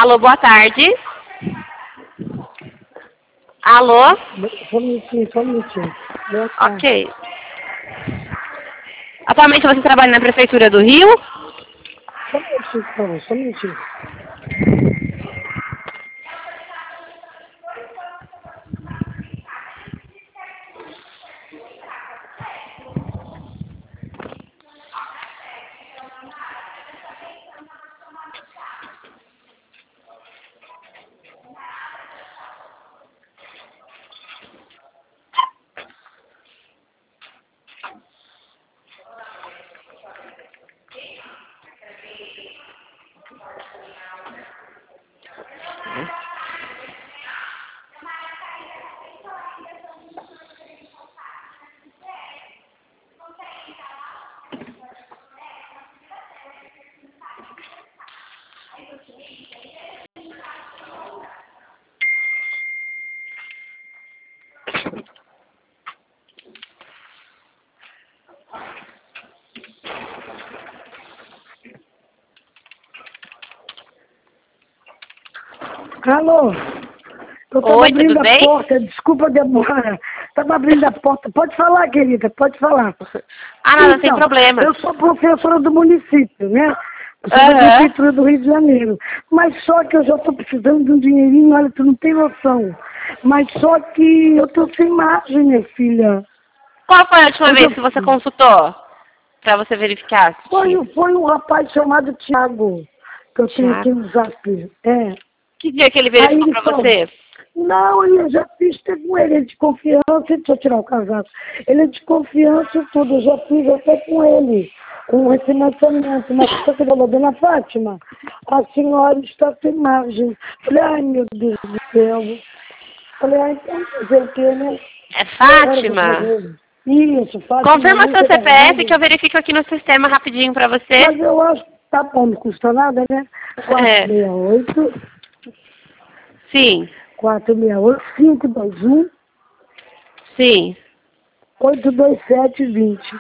Alô, boa tarde. Alô? Só um minutinho, só um minutinho. Boa tarde. Ok. Atualmente você trabalha na Prefeitura do Rio? Só um minutinho, por favor, só um minutinho. Alô? Eu estava Oi, abrindo tudo a bem? porta, desculpa a demora. Estava abrindo a porta. Pode falar, querida, pode falar. Ah, nada, sem Então, problema. eu sou professora do município, né? Eu sou da Aham. Prefeitura do Rio de Janeiro. Mas só que eu já estou precisando de um dinheirinho, olha, tu não tem noção. Mas só que eu estou sem margem, minha filha. Qual foi a última Hoje vez eu- que você consultou? Pra você verificar se tinha. Foi um rapaz chamado Thiago, que eu tenho aqui Thiago. no Zap. É. Que dia que ele Aí verificou ele pra falou, você? não, eu já fiz com ele, é de confiança, deixa eu tirar o casaco. Ele é de confiança e tudo, eu já fiz até com ele, com refinanciamento. Mas só que ele falou, dona Fátima, a senhora está sem margem. Falei, ai meu Deus do céu. Falei, ai, então fazer o quê, né? É Agora eu vou Fátima? fazer isso, Fátima, Confirma seu nunca dá CPF errado. que eu verifico aqui no sistema rapidinho pra você. Mas eu acho que tá bom, não custa nada, né? É. 468, Sim, 468, 521, sim. 82720.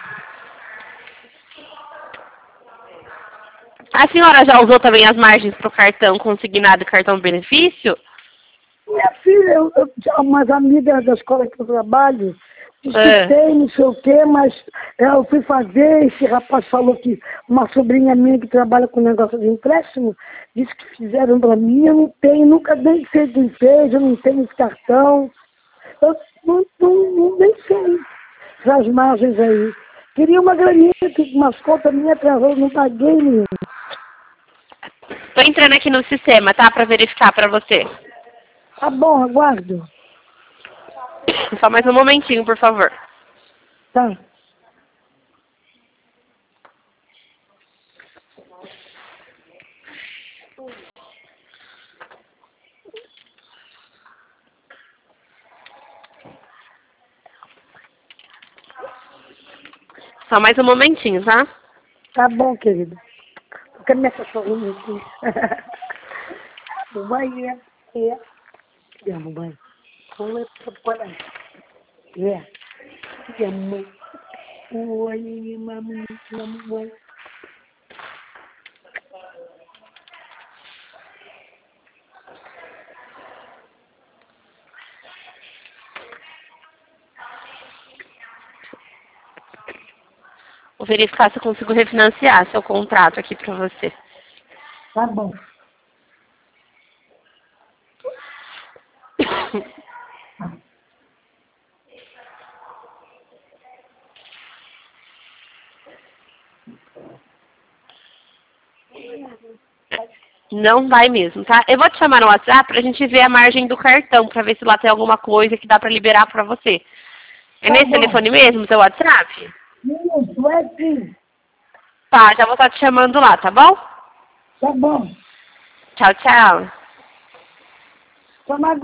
A senhora já usou também as margens pro cartão consignado e cartão benefício? Minha filha, umas amigas da escola que eu trabalho, diz que É. tem, não sei o quê, mas eu fui fazer, esse rapaz falou que uma sobrinha minha que trabalha com negócio de empréstimo, disse que fizeram para mim, eu não tenho, nunca nem sei quem fez, eu não tenho esse cartão, eu nem sei essas margens aí. Queria uma graninha, que umas contas minhas atrasou, não paguei nenhuma. Tô entrando aqui no sistema, tá? Pra verificar pra você. Tá bom, aguardo. Só mais um momentinho, por favor. Tá. Só mais um momentinho, tá? Tá bom, querido. Porque minha cachorrinha aqui. Mamãe, é. É, mamãe. Como é que pode? É. É, mamãe. Oi, mamãe. Vou verificar se eu consigo refinanciar seu contrato aqui pra você. Tá bom. Não vai mesmo, tá? Eu vou te chamar no WhatsApp pra gente ver a margem do cartão, pra ver se lá tem alguma coisa que dá pra liberar pra você. É Tá nesse bom. telefone mesmo, seu WhatsApp? Isso, é sim. Tá, já vou estar te chamando lá, tá bom? Tá bom. Tchau, tchau. Toma